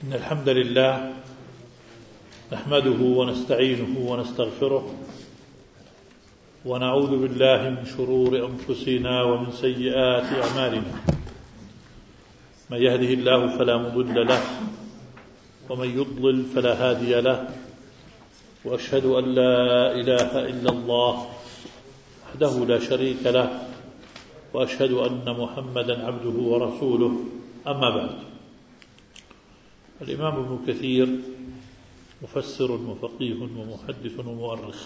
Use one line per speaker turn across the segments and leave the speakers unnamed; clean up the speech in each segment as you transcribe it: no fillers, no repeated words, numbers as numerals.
إن الحمد لله نحمده ونستعينه ونستغفره ونعوذ بالله من شرور أنفسنا ومن سيئات أعمالنا. من يهده الله فلا مضل له ومن يضلل فلا هادي له، وأشهد أن لا إله إلا الله وحده لا شريك له، وأشهد أن محمدا عبده ورسوله. أما بعد، الإمام ابن كثير مفسر وفقيه ومحدث ومؤرخ،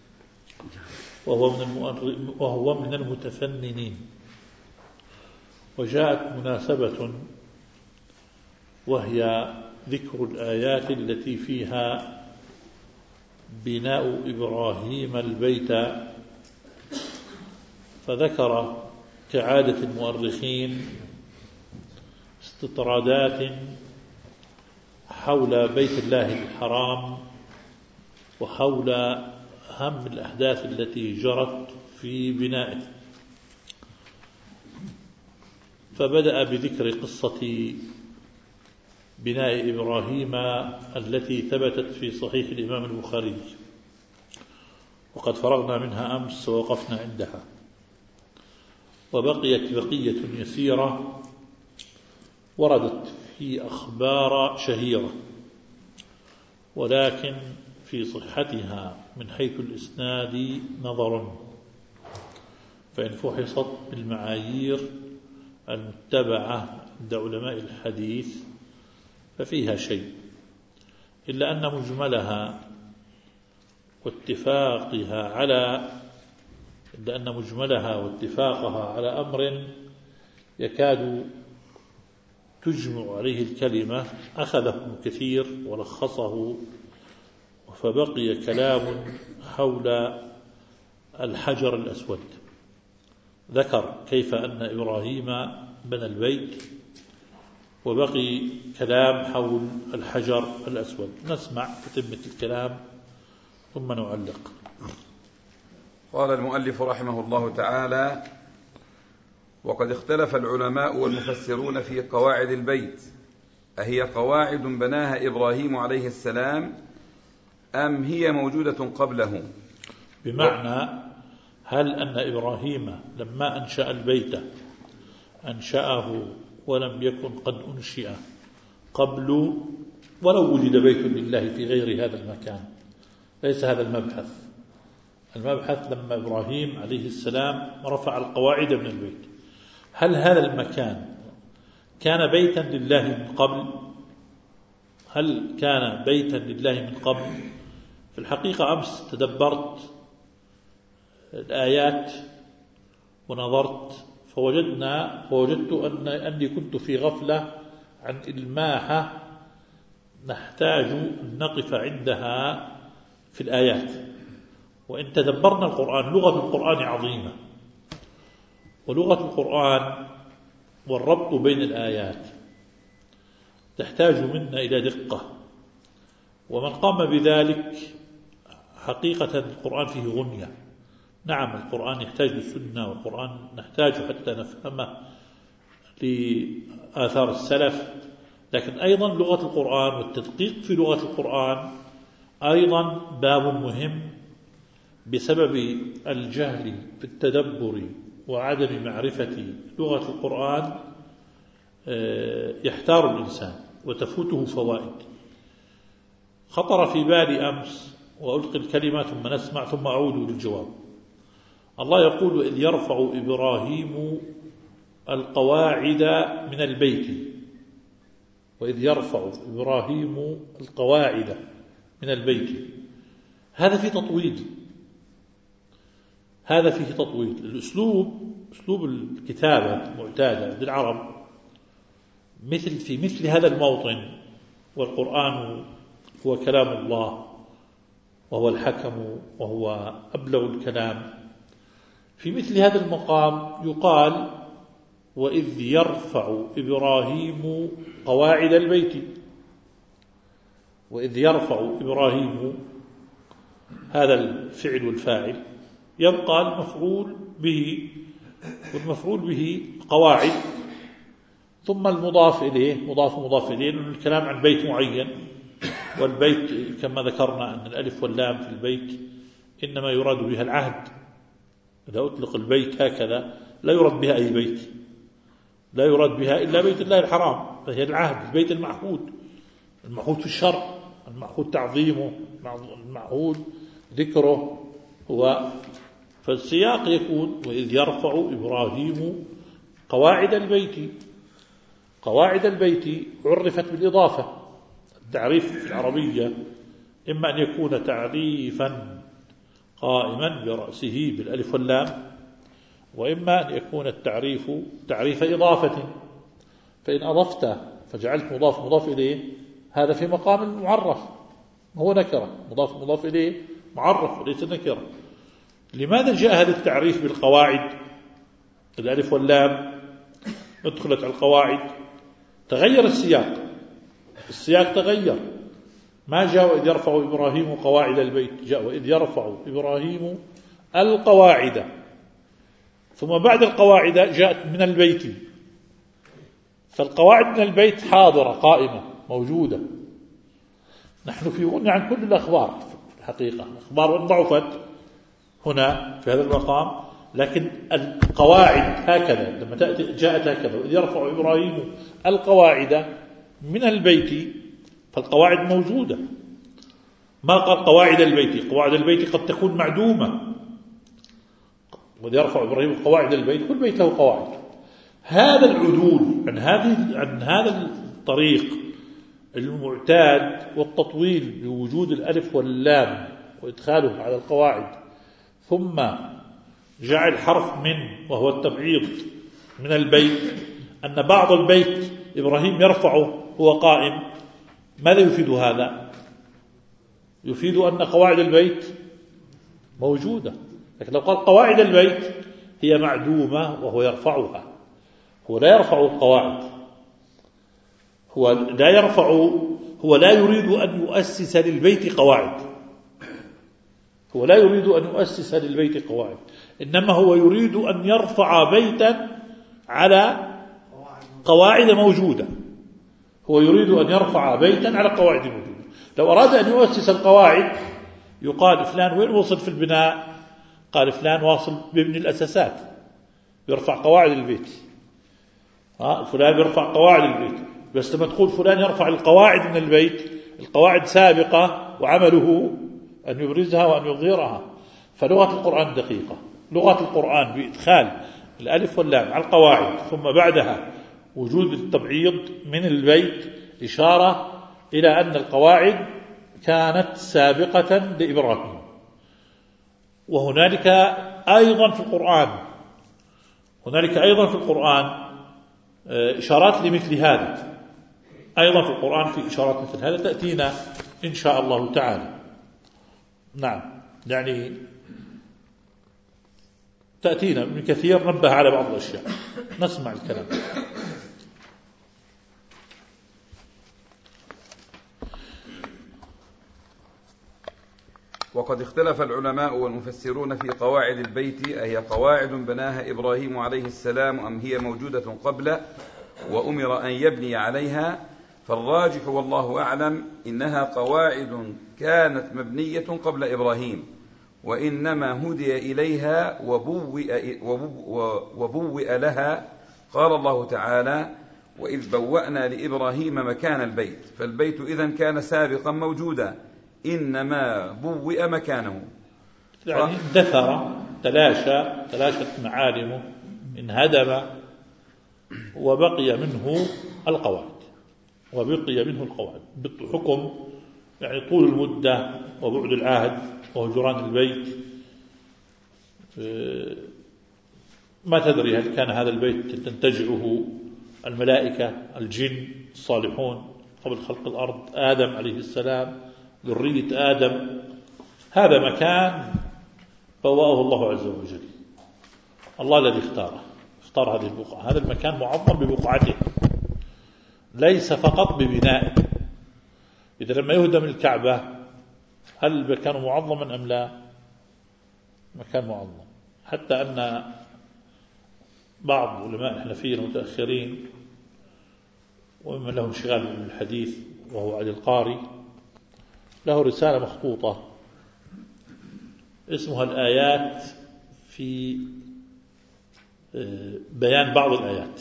وهو من المتفننين. وجاءت مناسبة وهي ذكر الآيات التي فيها بناء إبراهيم البيت، فذكر كعادة المؤرخين استطرادات حول بيت الله الحرام وحول أهم الأحداث التي جرت في بنائه، فبدأ بذكر قصة بناء إبراهيم التي ثبتت في صحيح الإمام البخاري، وقد فرغنا منها أمس ووقفنا عندها، وبقيت بقية يسيرة وردت في أخبار شهيرة، ولكن في صحتها من حيث الإسناد نظر، فإن فحصت بالمعايير المتبعة عند علماء الحديث ففيها شيء، إلا أن مجملها واتفاقها على أمر يكاد تجمع عليه الكلمة أخذه ابن كثير ولخصه، فبقي كلام حول الحجر الأسود. ذكر كيف أن إبراهيم بنى البيت، وبقي كلام حول الحجر الأسود. نسمع تتمة الكلام ثم نعلق.
قال المؤلف رحمه الله تعالى: وقد اختلف العلماء والمفسرون في قواعد البيت، أهي قواعد بناها إبراهيم عليه السلام أم هي موجودة قبله؟
بمعنى هل أن إبراهيم لما أنشأ البيت أنشأه ولم يكن قد أنشئ قبل، ولو وجد بيت لله في غير هذا المكان؟ ليس هذا المبحث. المبحث لما إبراهيم عليه السلام رفع القواعد من البيت، هل هذا المكان كان بيتا لله من قبل؟ هل كان بيتا لله من قبل؟ في الحقيقة أمس تدبرت الآيات ونظرت فوجدت أني كنت في غفلة عن إلماحة نحتاج أن نقف عندها في الآيات. وإن تدبرنا القرآن، لغة القرآن عظيمة، ولغة القرآن والربط بين الآيات تحتاج منا إلى دقة، ومن قام بذلك حقيقة القرآن فيه غنية. نعم، القرآن يحتاج للسنة، والقرآن نحتاج حتى نفهمه لآثار السلف، لكن أيضا لغة القرآن والتدقيق في لغة القرآن أيضا باب مهم، بسبب الجهل في التدبر وعدم معرفة لغة القرآن يحتار الإنسان وتفوته فوائد. خطر في بالي أمس، وألقي الكلمة ثم نسمع ثم أعود للجواب. الله يقول: إذ يرفع إبراهيم القواعد من البيت. وإذ يرفع إبراهيم القواعد من البيت، هذا فيه تطويل، هذا فيه تطويل. أسلوب الكتابة معتادة عند العرب في مثل هذا الموطن، والقرآن هو كلام الله وهو الحكم وهو أبلغ الكلام. في مثل هذا المقام يقال: وإذ يرفع إبراهيم قواعد البيت. وإذ يرفع إبراهيم، هذا الفعل والفاعل، يبقى المفعول به، والمفعول به قواعد، ثم المضاف إليه مضاف إليه، لأن الكلام عن بيت معين، والبيت كما ذكرنا أن الألف واللام في البيت إنما يراد بها العهد. إذا أطلق البيت هكذا لا يراد بها أي بيت، لا يراد بها إلا بيت الله الحرام، فهي العهد، البيت المعهود في الشرع، المعهود تعظيمه، المعهود ذكره هو. فالسياق يكون وإذ يرفع إبراهيم قواعد البيت. قواعد البيت عرفت بالإضافة. التعريف في العربية إما أن يكون تعريفا قائما برأسه بالألف واللام، وإما أن يكون التعريف تعريف إضافة. فإن أضفت فجعلت مضاف إليه، هذا في مقام المعرف، هو نكرة، مضاف إليه معرف وليس نكرة. لماذا جاء هذا التعريف بالقواعد؟ الألف واللام ادخلت على القواعد، تغير السياق تغير. ما جاء وإذ يرفع إبراهيم قواعد البيت، جاء وإذ يرفع إبراهيم القواعد، ثم بعد القواعد جاءت من البيت. فالقواعد من البيت حاضرة قائمة موجودة. نحن في غنى عن كل الأخبار في الحقيقة، الأخبار ضعفت هنا في هذا المقام، لكن القواعد هكذا لما جاءت هكذا وإذ يرفع إبراهيم القواعد من البيت، فالقواعد موجودة. ما قال قواعد البيت، قواعد البيت قد تكون معدومة. وإذ يرفع إبراهيم قواعد البيت، كل بيت له قواعد. هذا العدول عن هذا الطريق المعتاد والتطويل بوجود الألف واللام وإدخاله على القواعد، ثم جعل حرف من وهو التبعيض من البيت، أن بعض البيت إبراهيم يرفعه هو قائم. ماذا يفيد هذا؟ يفيد أن قواعد البيت موجودة. لكن لو قال قواعد البيت هي معدومة وهو يرفعها، هو لا يرفع القواعد، هو لا يريد أن يؤسس للبيت قواعد، هو لا يريد أن يؤسس للبيت قواعد، إنما هو يريد أن يرفع بيتا على قواعد موجودة. هو يريد أن يرفع بيتا على قواعد موجودة. لو أراد أن يؤسس القواعد يقال فلان وين وصل في البناء؟ قال فلان واصل بابن الأساسات، يرفع قواعد البيت. فلان يرفع قواعد البيت. بس لما تقول فلان يرفع القواعد من البيت، القواعد سابقة وعمله أن يبرزها وأن يظهرها. فلغة القرآن دقيقة، لغة القرآن بإدخال الألف واللام على القواعد ثم بعدها وجود التبعيض من البيت إشارة إلى أن القواعد كانت سابقة لإبراهيم. وهنالك أيضا في القرآن إشارات لمثل هذا، أيضا في القرآن في إشارات مثل هذا تأتينا إن شاء الله تعالى. نعم، يعني تأتينا ابن كثير نبه على بعض الأشياء، نسمع الكلام.
وقد اختلف العلماء والمفسرون في قواعد البيت، أهي قواعد بناها إبراهيم عليه السلام أم هي موجودة قبل وأمر أن يبني عليها؟ فالراجح والله أعلم إنها قواعد كانت مبنية قبل إبراهيم، وإنما هدي إليها وبوئ لها. قال الله تعالى: وإذ بوأنا لإبراهيم مكان البيت. فالبيت إذن كان سابقا موجودا، إنما بوئ مكانه،
يعني اندثر، تلاشت معالمه، انهدم، وبقي منه القواعد بحكم يعني طول المدة وبعد العهد وهجران البيت. ما تدري هل كان هذا البيت تنتجعه الملائكة، الجن، الصالحون قبل خلق الأرض، آدم عليه السلام، ذرية آدم. هذا مكان بواه الله عز وجل، الله الذي اختار هذه البقعة. هذا المكان معظم ببقعته، ليس فقط ببنائه. إذا لما يهدم الكعبة هل المكان معظما أم لا؟ مكان معظم، حتى أن بعض علماء الحنفية المتأخرين وممن له انشغال بالحديث وهو علي القاري، له رسالة مخطوطة اسمها الآيات في بيان بعض الآيات.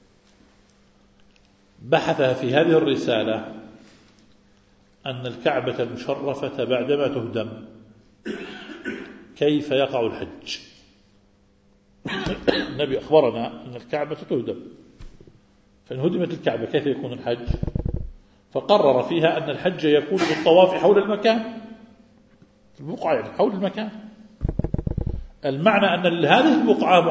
بحث في هذه الرسالة أن الكعبة المشرفة بعدما تهدم كيف يقع الحج. النبي أخبرنا أن الكعبة تهدم، فإن هدمت الكعبة كيف يكون الحج؟ فقرر فيها أن الحج يكون بالطواف حول المكان، البقعة يعني حول المكان. المعنى أن هذه البقعة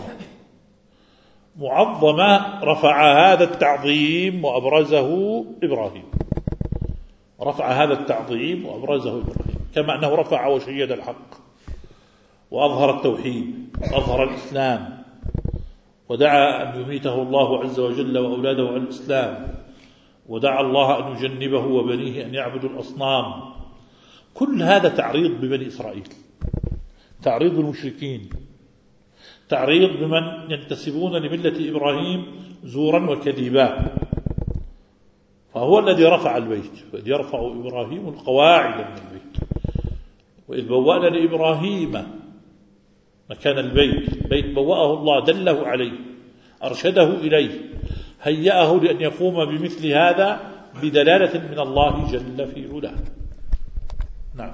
معظمة رفع هذا التعظيم وأبرزه إبراهيم، رفع هذا التعظيم وأبرزه إبراهيم، كما أنه رفع وشيد الحق وأظهر التوحيد وأظهر الإسلام ودعا أن يميته الله عز وجل وأولاده على الإسلام، ودعا الله أن يجنبه وبنيه أن يعبدوا الأصنام. كل هذا تعريض ببني إسرائيل، تعريض المشركين، تعريض بمن ينتسبون لملة إبراهيم زورا وكذبا. فهو الذي رفع البيت، وإذ يرفع إبراهيم القواعد من البيت، وإذ بوأنا لإبراهيم مكان البيت، بيت بوأه الله، دله عليه، أرشده إليه، هيأه لأن يقوم بمثل هذا بدلالة من الله جل في علاه. نعم.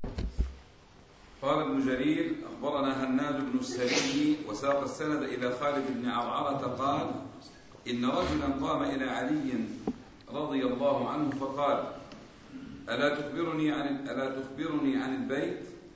قال ابن جرير أخبرنا هناد بن السري وساق السند إلى خالد بن عرعرة قال إن رجلا قام إلى علي رضي الله عنه فقال ألا تخبرني عن البيت؟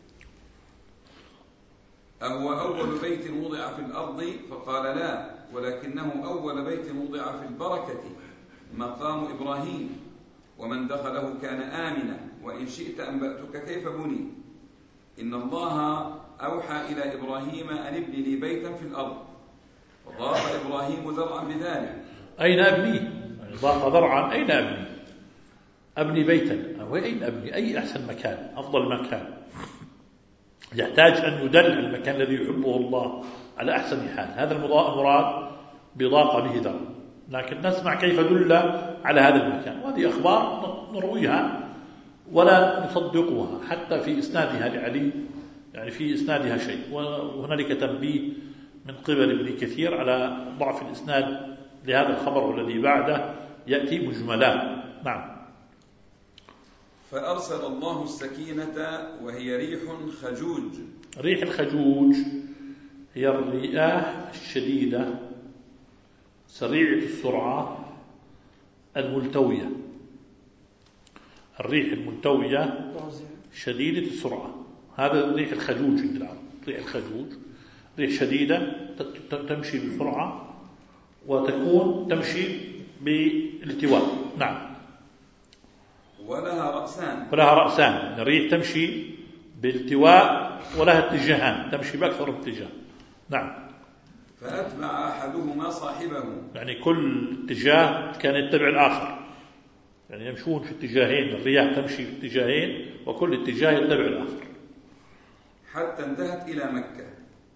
أهو أول بيت وضع في الأرض؟ فقال لا، ولكنه أول بيت وضع في البركة، مقام إبراهيم، ومن دخله كان آمنا، وإن شئت أنبأتك كيف بني. إن الله أوحى إلى إبراهيم أن ابني لي بيتا في الأرض، وضاق إبراهيم ذرعا بذلك.
أين أبني؟ ضاق ذرعا، أين أبني؟ أبني بيتا، وأين أبني؟ أي أحسن مكان، أفضل مكان، يحتاج أن يدل المكان الذي يحبه الله على أحسن حال. هذا المراد بضاق به ذرع، لكن نسمع كيف دل على هذا المكان، وهذه أخبار نرويها ولا نصدقها حتى في إسنادها لعلي، يعني في إسنادها شيء. وهنالك تنبيه من قبل ابن كثير على ضعف الإسناد لهذا الخبر والذي بعده يأتي مجملا. نعم.
فأرسل الله السكينة وهي ريح خجوج.
ريح الخجوج هي الرياح الشديدة سريعة السرعة الملتوية، الريح الملتوية شديدة السرعة، هذا ريح الخجوج عند العرب. ريح الخجوج ريح شديدة تمشي بسرعة وتكون تمشي بالالتواء. نعم. ولها رأسان، الريح تمشي بالالتواء ولها اتجاهان، تمشي بأكثر اتجاه. نعم.
فأتبع أحدهما صاحبه،
يعني كل اتجاه كان يتبع الآخر، يعني يمشون في اتجاهين، الرياح تمشي في اتجاهين وكل اتجاه يتبع الآخر،
حتى انتهت إلى مكة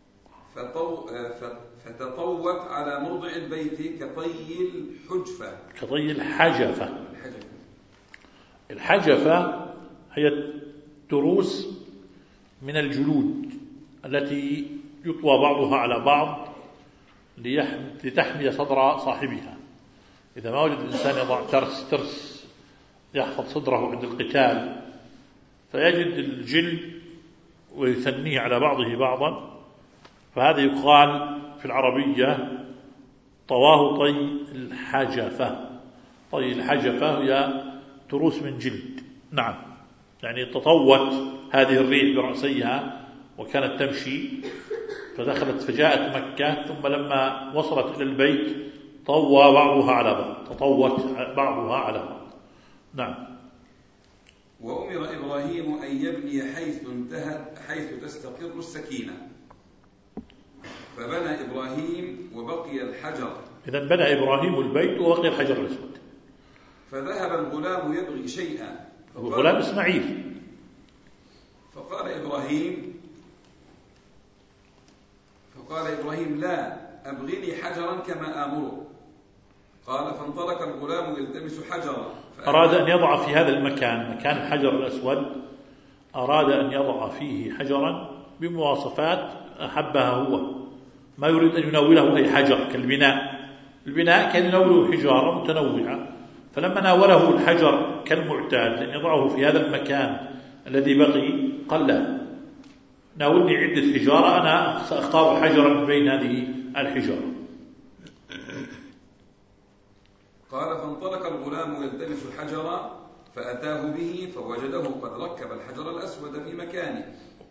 فتطوت على موضع البيت كطي الحجفة.
كطي الحجفة. الحجفة هي التروس من الجلود التي يطوى بعضها على بعض لتحمي صدر صاحبها. إذا ما وجد الإنسان يضع ترس يحفظ صدره عند القتال، فيجد الجلد ويثنيه على بعضه بعضا، فهذا يقال في العربية طواه طي الحجفة. طي الحجفة هي تروس من جلد. نعم. يعني تطوت هذه الريح برأسيها وكانت تمشي، فدخلت فجاءت مكة، ثم لما وصلت إلى البيت طوى بعضها على بعض، تطوت بعضها على بعض. نعم.
وأمر إبراهيم أن يبني حيث تستقر السكينة، فبنى إبراهيم وبقي الحجر.
إذن بنى إبراهيم البيت وبقي الحجر الأسود.
فذهب الغلام يبغي شيئا،
الغلام إسماعيل،
فقال إبراهيم لا، أبغني حجرا كما آمره. قال فانطلق الغلام يلتمس حجرا
أراد أن يضع في هذا المكان، مكان الحجر الأسود، أراد أن يضع فيه حجرا بمواصفات أحبها هو، ما يريد أن يناوله أي حجر كالبناء. البناء كان يناوله حجارة متنوعة، فلما ناوله الحجر كالمعتاد أن يضعه في هذا المكان الذي بقي قال لا، ناولني عدة حجارة، أنا سأختار حجرا من بين هذه الحجارة.
قال فانطلق الغلام يلتمس الحجر فأتاه به فوجده قد ركب الحجر الأسود في مكانه.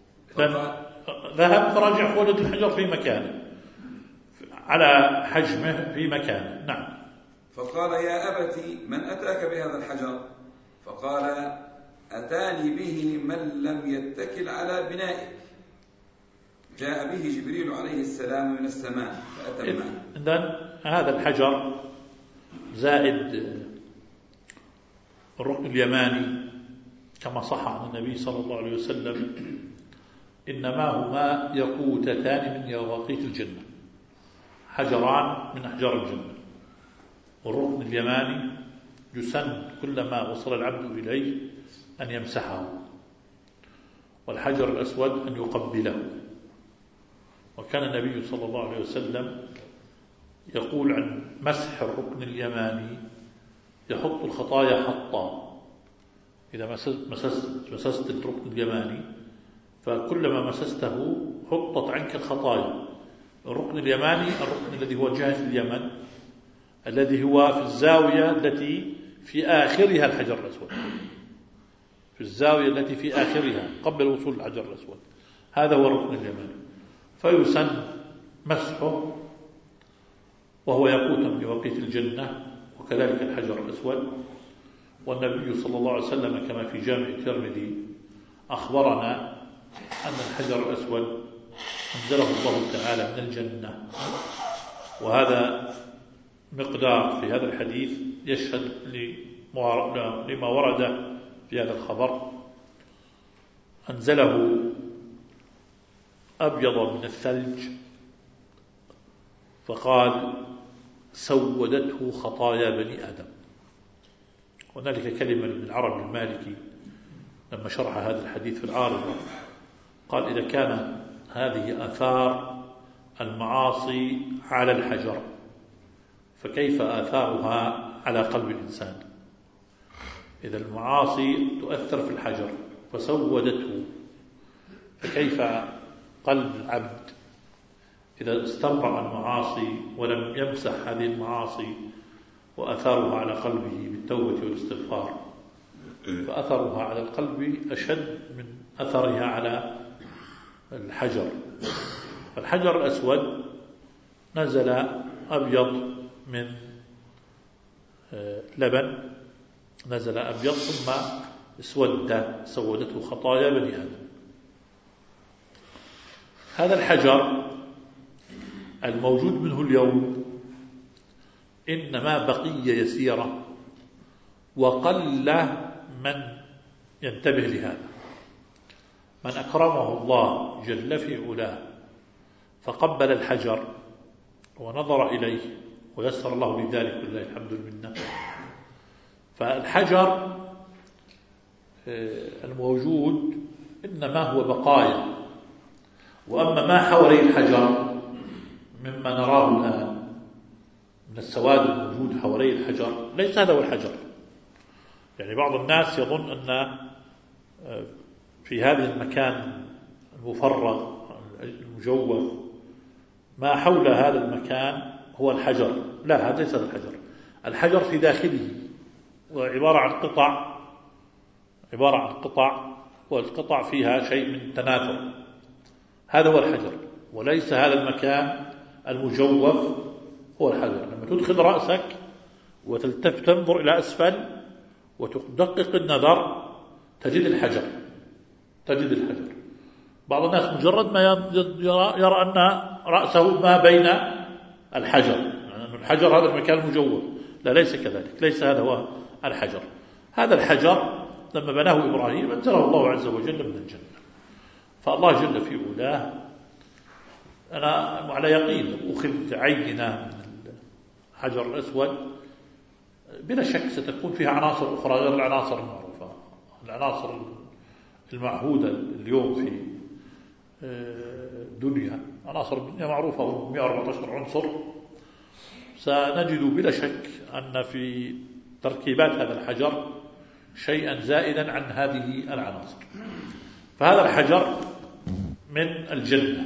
ذهب فرجع فوجد الحجر في مكانه على حجمه في مكانه. نعم.
فقال يا أبت من أتاك بهذا الحجر؟ فقال أتاني به من لم يتكل على بنائك، جاء به جبريل عليه السلام من السماء فأتمه.
إذن هذا الحجر زائد الركن اليماني كما صح عن النبي صلى الله عليه وسلم إنما هما يقوتتان من يواقيت الجنة، حجران من أحجار الجنة. والركن اليماني يسن كلما وصل العبد إليه أن يمسحه، والحجر الأسود أن يقبله. وكان النبي صلى الله عليه وسلم يقول عن مسح الركن اليماني يحط الخطايا حطا. إذا مسست الركن اليماني فكلما مسسته حطت عنك الخطايا. الركن اليماني الركن الذي هو جهة اليمن، الذي هو في الزاوية التي في آخرها الحجر الأسود، في الزاوية التي في آخرها قبل الوصول للحجر الأسود، هذا هو الركن اليماني. فيسن مسحه وهو يقوت من يواقيت الجنة، وكذلك الحجر الأسود. والنبي صلى الله عليه وسلم كما في جامع الترمذي أخبرنا أن الحجر الأسود أنزله الله تعالى من الجنة، وهذا مقدار في هذا الحديث يشهد لما ورد في هذا الخبر. أنزله أبيض من الثلج، فقال سودته خطايا بني آدم. هنالك كلمة من العرب المالكي لما شرح هذا الحديث في العارضة قال إذا كان هذه آثار المعاصي على الحجر فكيف آثارها على قلب الإنسان؟ إذا المعاصي تؤثر في الحجر فسودته، فكيف قلب العبد إذا استمر المعاصي ولم يمسح هذه المعاصي وأثارها على قلبه بالتوبة والاستغفار؟ فأثرها على القلب أشد من أثرها على الحجر. فالحجر الأسود نزل أبيض من لبن، نزل أبيض ثم سودته خطايا بني آدم. هذا الحجر الموجود منه اليوم إنما بقية يسيرة، وقل من ينتبه لهذا. من أكرمه الله جل في علاه فقبل الحجر ونظر إليه ويسر الله لذلك، لله الحمد لله. فالحجر الموجود إنما هو بقايا، وأما ما حوالي الحجر مما نراه الآن من السواد الموجود حوالي الحجر ليس هذا هو الحجر. يعني بعض الناس يظن أن في هذا المكان المفرغ المجوف ما حول هذا المكان هو الحجر. لا، هذا ليس الحجر. الحجر في داخله وعبارة عن قطع والقطع فيها شيء من تناثر، هذا هو الحجر، وليس هذا المكان المجوف هو الحجر. لما تدخل رأسك وتلتفت تنظر إلى أسفل وتدقق النظر تجد الحجر. بعض الناس مجرد ما يرى أن رأسه ما بين الحجر، يعني الحجر هذا المكان المجوف. لا، ليس كذلك، ليس هذا هو الحجر. هذا الحجر لما بناه إبراهيم أنزله الله عز وجل من الجنة. فالله جل في علاه، أنا على يقين أخذ عينة من الحجر الأسود بلا شك ستكون فيها عناصر أخرى غير العناصر المعروفة، العناصر المعهودة اليوم في دنيا، عناصر الدنيا معروفة 114 عنصر. سنجد بلا شك أن في تركيبات هذا الحجر شيئا زائدا عن هذه العناصر. فهذا الحجر من الجنة،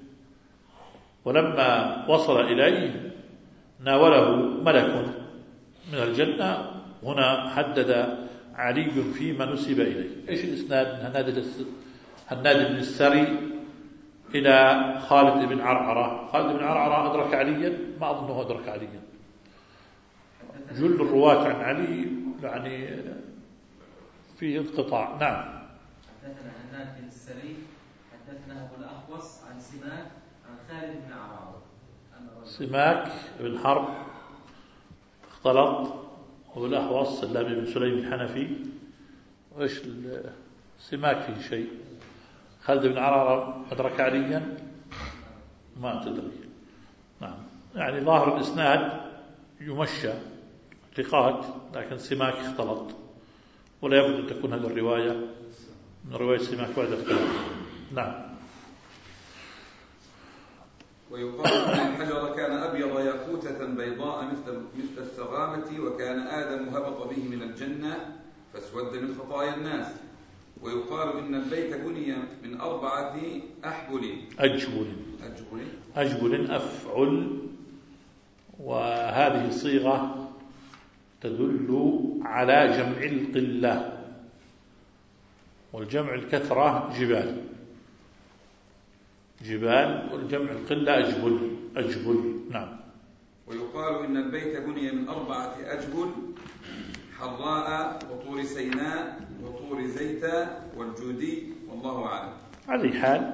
ولما وصل إليه ناوله ملك من الجنة. هنا حدد علي فيما نسب إليه. إيش الإسناد؟ هناد بن السري إلى خالد بن عرعرة. خالد بن عرعرة أدرك عليا؟ ما أظنه أدرك عليا. جل الرواة عن علي يعني فيه انقطاع. نعم.
حدثنا هناد بن السري حدثنا أبو الأخوص عن سماك عن خالد بن عرعرة.
سماك بن حرب اختلط، وأبو الأخوص سلام بن سليم الحنفي. وإيش سماك فيه شيء. خالد بن عرعرة أدرك عليا؟ ما تدري. نعم، يعني ظاهر الإسناد يمشى ثقات، لكن سماك اختلط، ولا يبدو أن تكون هذه الرواية من رواية سماك بعد اختلاط. نعم.
ويقال أن الحجر كان أبيض ياقوتة بيضاء مثل السغامة، وكان آدم هبط به من الجنة فاسود من خطايا الناس. ويقال إن البيت بني من 4
أجبل أفعل، وهذه صيغة تدل على جمع القلة، والجمع الكثرة جبال، والجمع القلة أجبل. نعم.
ويقال إن البيت بني من 4 أجبل: حراء، وطور سيناء، وطور زيتا، والجودي، والله أعلم.
على حال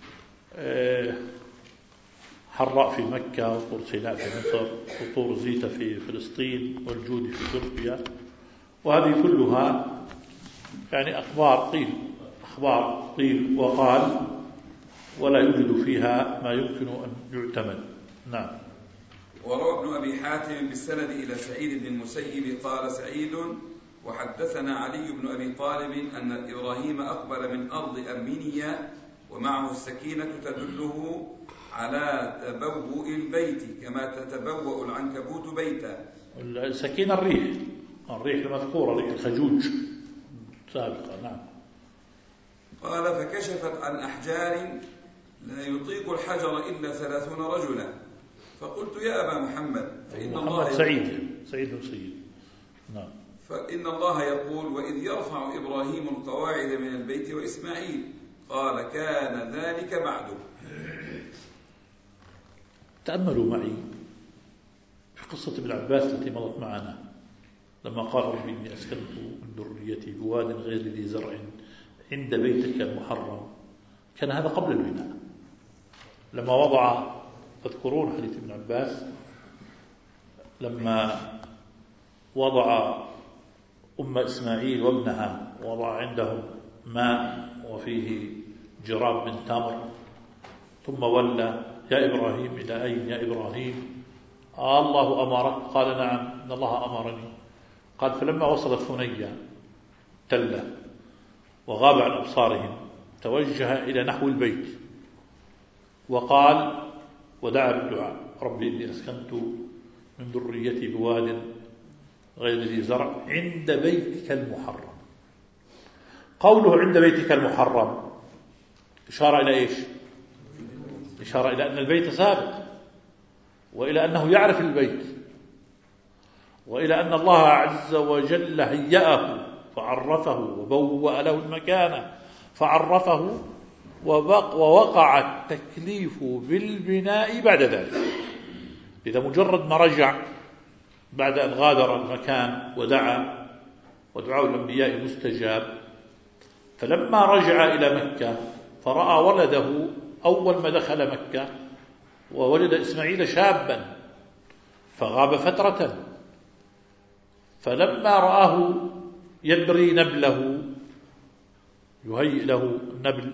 حراء في مكة، وطور سيناء في مصر، وطور زيتا في فلسطين، والجودي في تركيا. وهذه كلها يعني أخبار قيل وقال، ولا يوجد فيها ما يمكن أن يعتمد. نعم.
وروى ابن أبي حاتم بالسند إلى سعيد بن المسيب قال سعيد: وحدثنا علي بن أبي طالب أن إبراهيم أقبل من أرض أرمينيا ومعه السكينة تدله على تبوء البيت كما تتبوأ العنكبوت بيتا.
السكينة الريح المذكورة، ريح الخجوج سابقا. نعم.
قال: فكشفت عن أحجار لا يطيق الحجر إلا 30 رجلا، فقلت: يا أبا محمد، فإن الله
سعيد بن سيد. نعم.
فإن الله يقول: وإذ يرفع إبراهيم القواعد من البيت وإسماعيل. قال: كان ذلك بعد.
تأملوا معي في قصة ابن عباس التي مضت معنا، لما قال: ربي إني أسكنت من ذريتي بواد غير ذي زرع عند بيتك المحرم. كان هذا قبل البناء. لما وضع، تذكرون حديث ابن عباس لما وضع أم إسماعيل وابنها، وضع عندهم ماء وفيه جراب من تمر، ثم ولى: يا إبراهيم إلى أين يا إبراهيم؟ الله أمرك؟ قال: نعم، إن الله أمرني. قال: فلما وصل ثنيا تلة وغاب عن أبصارهم توجه إلى نحو البيت وقال، ودعا بالدعاء: ربي إني أسكنت من ذريتي بواد غير ذي زرع عند بيتك المحرم. قوله عند بيتك المحرم إشارة إلى إيش؟ إشارة إلى أن البيت سابق، وإلى أنه يعرف البيت، وإلى أن الله عز وجل هيأه فعرفه، وبوأ له المكان فعرفه، ووقع التكليف بالبناء بعد ذلك. إذا مجرد ما رجع بعد أن غادر المكان ودعا، ودعاء الأنبياء مستجاب، فلما رجع إلى مكة فرأى ولده أول ما دخل مكة، وولد إسماعيل شابا فغاب فترة، فلما رآه يبري نبله، يهيئ له النبل،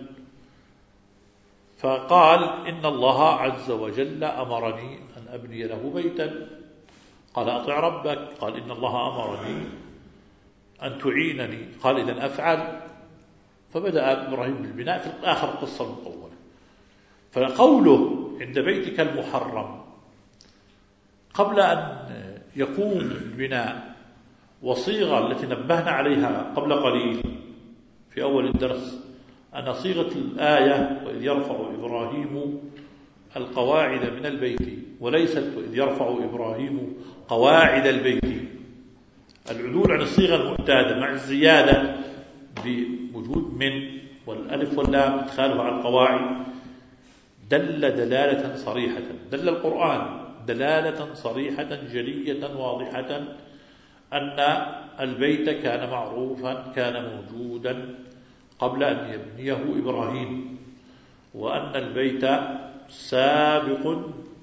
فقال: إن الله عز وجل أمرني أن أبني له بيتا. قال أطع ربك، قال إن الله أمرني أن تعينني، قال إذن أفعل. فبدأ إبراهيم بالبناء في آخر القصة المطولة. فقوله عند بيتك المحرم قبل أن يقوم البناء، وصيغة التي نبهنا عليها قبل قليل في أول الدرس أن صيغة الآية وإذ يرفع إبراهيم القواعد من البيت، وليست وإذ يرفع إبراهيم قواعد البيت. العدول عن الصيغة المعتادة مع الزيادة بوجود من والألف واللام إدخالها على القواعد دل دلالة صريحة، دل القرآن دلالة صريحة جلية واضحة أن البيت كان معروفا، كان موجودا قبل أن يبنيه إبراهيم، وأن البيت سابق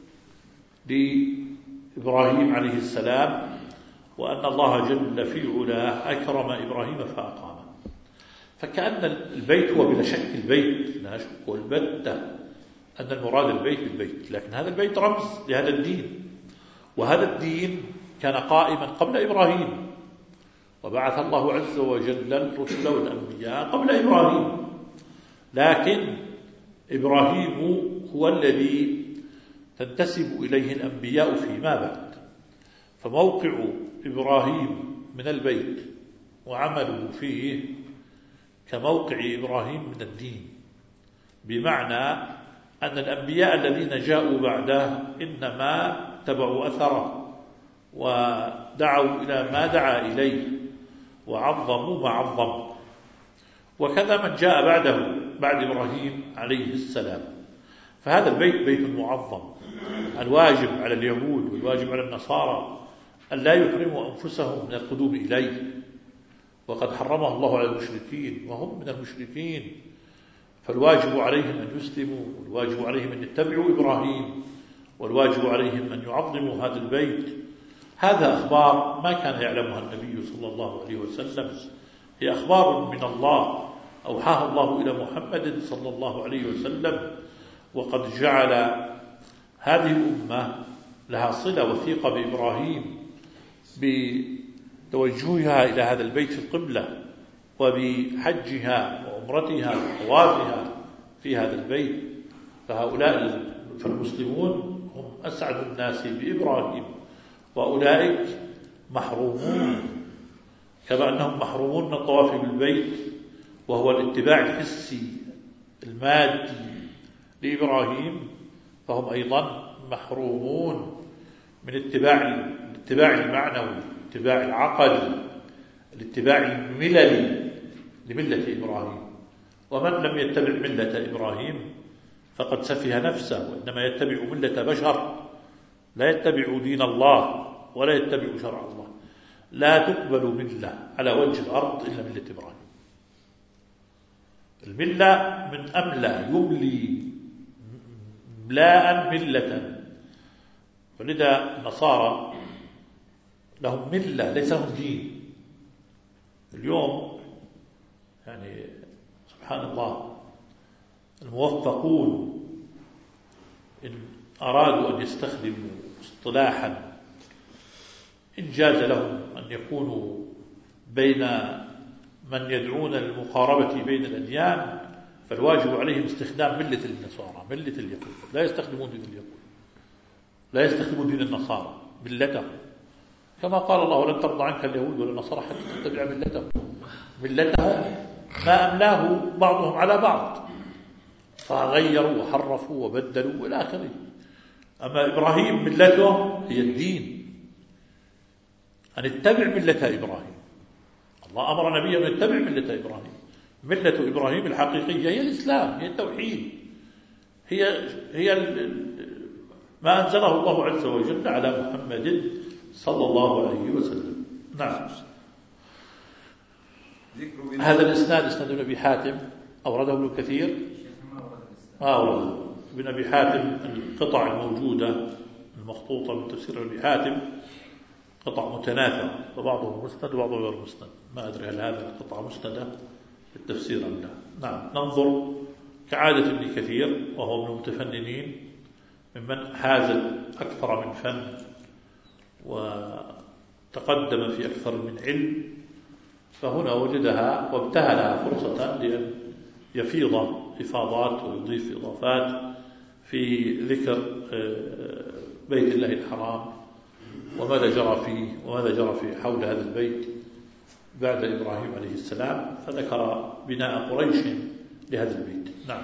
لإبراهيم عليه السلام، وأن الله جل في علاه أكرم إبراهيم فأقامه. فكأن البيت هو بلا شك البيت، لا شك البتة أن المراد البيت بالبيت، لكن هذا البيت رمز لهذا الدين، وهذا الدين كان قائما قبل إبراهيم، وبعث الله عز وجل الرسل والأنبياء قبل إبراهيم، لكن إبراهيم هو الذي تنتسب إليه الأنبياء فيما بعد. فموقع إبراهيم من البيت وعمله فيه كموقع إبراهيم من الدين، بمعنى أن الأنبياء الذين جاءوا بعده إنما تبعوا أثره ودعوا إلى ما دعا إليه وعظموا ما عظم، وكذا من جاء بعده بعد إبراهيم عليه السلام. فهذا البيت بيت معظم، الواجب على اليهود والواجب على النصارى أن لا يحرموا أنفسهم من القدوم إليه، وقد حرمه الله على المشركين وهم من المشركين، فالواجب عليهم أن يسلموا، والواجب عليهم أن يتبعوا إبراهيم، والواجب عليهم أن يعظموا هذا البيت. هذا أخبار ما كان يعلمها النبي صلى الله عليه وسلم، هي أخبار من الله أوحاها الله إلى محمد صلى الله عليه وسلم، وقد جعل هذه الأمة لها صلة وثيقة بإبراهيم بتوجهها إلى هذا البيت في القبلة، وبحجها وعمرتها وطوافها في هذا البيت. فهؤلاء فالمسلمون هم أسعد الناس بإبراهيم، وأولئك محرومون، كما أنهم محرومون من الطواف بالبيت وهو الاتباع الحسي المادي لإبراهيم، فهم أيضا محرومون من الاتباع المعنوي، الاتباع العقدي، الاتباع المللي لملة إبراهيم. ومن لم يتبع ملة إبراهيم فقد سفه نفسه، وإنما يتبع ملة بشر، لا يتبع دين الله ولا يتبع شرع الله. لا تقبل ملة على وجه الأرض إلا ملة إبراهيم. الملة من أملى يملي ملاء ملة، ولذا النصارى لهم ملة ليس لهم دين. اليوم يعني سبحان الله الموفقون إن أرادوا أن يستخدموا اصطلاحا إن جاز لهم أن يكونوا بين من يدعون للمقاربة بين الأديان، فالواجب عليهم استخدام ملة النصارى، ملة اليهود. لا يستخدمون دين اليهود، لا يستخدمون دين النصارى، ملتهم، كما قال الله لن ترضى عنك اليهود ولا النصارى حتى تتبع ملتهم ما أملاه بعضهم على بعض، فغيروا وحرفوا وبدلوا إلى آخره. أما إبراهيم ملته هي الدين، أن اتبع ملة إبراهيم. الله أمر نبيه أن يتبع ملة إبراهيم. ملة إبراهيم الحقيقية هي الإسلام، هي التوحيد، هي ما أنزله الله عز وجل على محمد صلى الله عليه وسلم. نعم. هذا الإسناد إسناد ابن أبي حاتم أورده ابن كثير، أورده ابن أبي حاتم. القطع الموجودة المخطوطة من تفسير ابن حاتم قطع متناثرة، فبعضه مسند وبعضه غير مسند. ما أدري هل هذه القطعة مسندة في التفسير أم لا. نعم. ننظر كعادة ابن كثير، وهو من المتفننين ممن حاز أكثر من فن وتقدم في أكثر من علم، فهنا وجدها وابتهلها فرصة لأن يفيض إفاضات ويضيف إضافات في ذكر بيت الله الحرام وماذا جرى فيه وماذا جرى في حول هذا البيت بعد إبراهيم عليه السلام، فذكر بناء قريش لهذا البيت. نعم.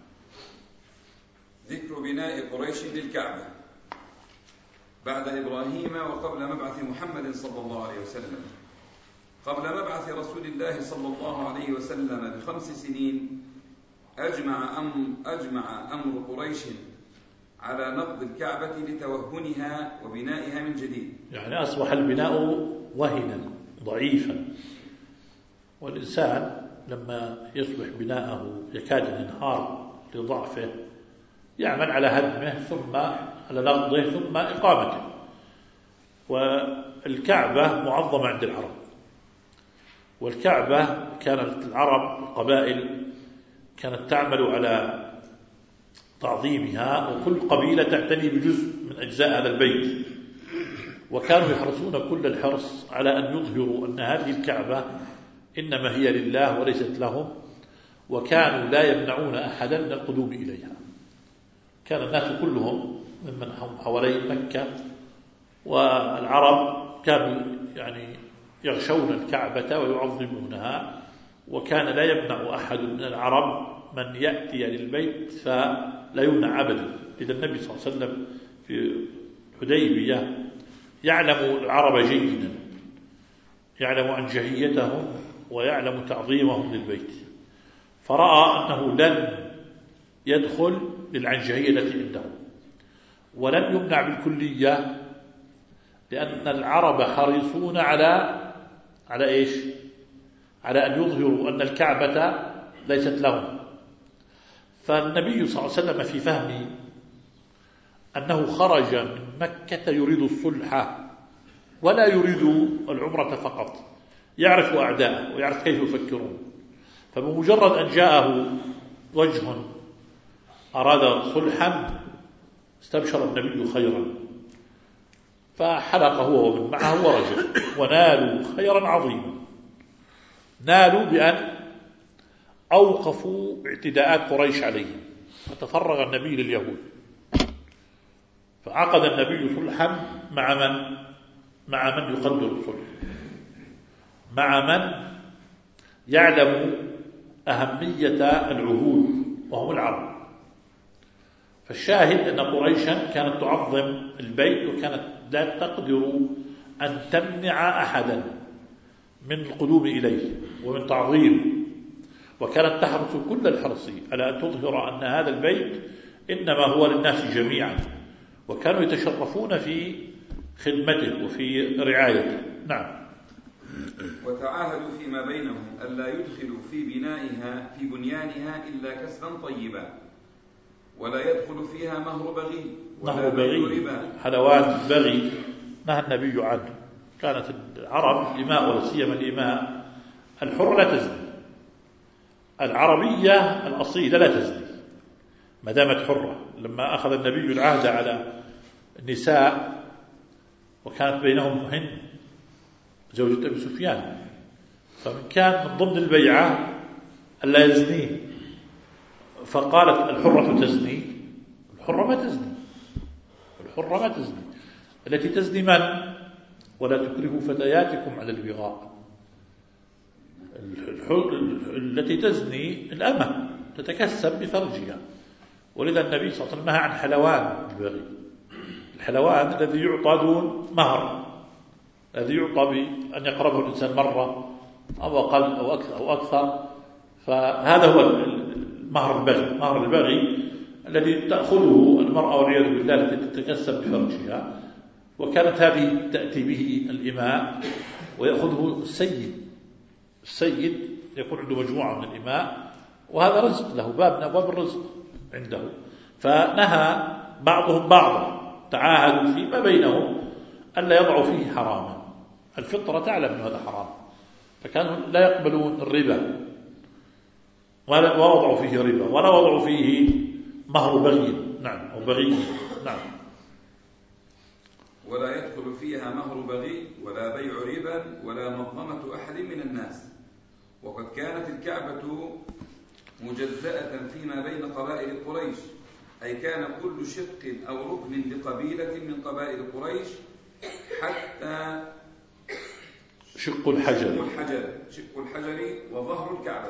ذكر بناء قريش للكعبة بعد إبراهيم وقبل مبعث محمد صلى الله عليه وسلم. قبل مبعث رسول الله صلى الله عليه وسلم ب5 سنين أجمع أمر قريش على نقض الكعبة لتوهنها وبنائها من جديد.
يعني أصبح البناء وهنا ضعيفا، والإنسان لما يصبح بناءه يكاد ينهار لضعفه يعمل على هدمه ثم على نقضه ثم إقامته. والكعبة معظمة عند العرب، والكعبة كانت العرب القبائل كانت تعمل على تعظيمها، وكل قبيلة تعتني بجزء من أجزاء هذا البيت، وكانوا يحرصون كل الحرص على أن يظهروا أن هذه الكعبة إنما هي لله وليست لهم، وكانوا لا يمنعون أحدا من القدوم إليها. كان الناس كلهم ممن هم حوالي مكة والعرب كانوا يعني يغشون الكعبة ويعظمونها، وكان لا يمنع أحد من العرب من يأتي للبيت فلا يمنع أبدا. إذا النبي صلى الله عليه وسلم في حديبية يعلم العرب جيدا، يعلم عنجهيتهم ويعلم تعظيمهم للبيت، فرأى أنه لن يدخل للعنجهية التي عندهم ولن يمنع بالكلية، لأن العرب حريصون على إيش؟ على أن يظهروا أن الكعبة ليست لهم. فالنبي صلى الله عليه وسلم في فهمه أنه خرج من مكة يريد الصلح ولا يريد العمرة فقط، يعرف أعداءه ويعرف كيف يفكرون، فبمجرد أن جاءه وجه أراد صلحا استبشر النبي خيرا، فحلق هو ومن معه ورجع ونالوا خيرا عظيما. نالوا بأن أوقفوا اعتداءات قريش عليهم، فتفرغ النبي لليهود، فعقد النبي صلحا مع من يقدر الصلح، مع من يعلم أهمية العهود وهم العرب. فالشاهد أن قريشا كانت تعظم البيت، وكانت لا تقدر أن تمنع أحدا من القدوم إليه ومن تعظيم، وكانت تحرص كل الحرص على أن تظهر أن هذا البيت إنما هو للناس جميعا، وكانوا يتشرفون في خدمته وفي رعايته. نعم.
وتعاهدوا فيما بينهم ألا يدخلوا في بنيانها إلا كسبا طيبا، ولا يدخل فيها مهر بغي
حلوات بغي نهى النبي عنه. كانت العرب الإماء ولا سيما الإماء الحر لا تزني، العربية الأصيلة لا تزني ما دامت حرة. لما أخذ النبي العهد على النساء وكانت بينهم هند زوجة أبي سفيان، فمن كان من ضمن البيعة ألا يزنين، فقالت الحرة تزني؟ الحرة ما تزني، الحرة ما تزني. التي تزني من؟ ولا تكرهوا فتياتكم على البغاء. التي تزني الأمة تتكسب بفرجها، ولذا النبي صلى الله عليه وسلم نهى عن حلوان البغي. الحلوان الذي يعطى دون مهر، الذي يعطى بأن يقربه الإنسان مرة أو أقل أو أكثر، فهذا هو مهر البغي. مهر البغي الذي تأخذه المرأة والعياذ بالله التي تتكسب بفرجها، وكانت هذه تأتي به الإماء ويأخذه السيد يكون عنده مجموعة من الإماء، وهذا رزق له، باب من أبواب الرزق عنده. فنهى بعضهم بعضا، تعاهدوا فيما بينهم ألا يضعوا فيه حراما. الفطرة تعلم أن هذا حرام، فكانوا لا يقبلون الربا ولا وضعوا فيه ربا ولا وضعوا فيه مهر بغي. نعم، أو بغي. نعم.
ولا يدخل فيها مهر بغي ولا بيع ربا ولا مظلمة أحد من الناس. وقد كانت الكعبة مجزأة فيما بين قبائل قريش، أي كان كل شق أو ركن لقبيلة من قبائل قريش حتى
شق الحجر
وظهر الكعبة.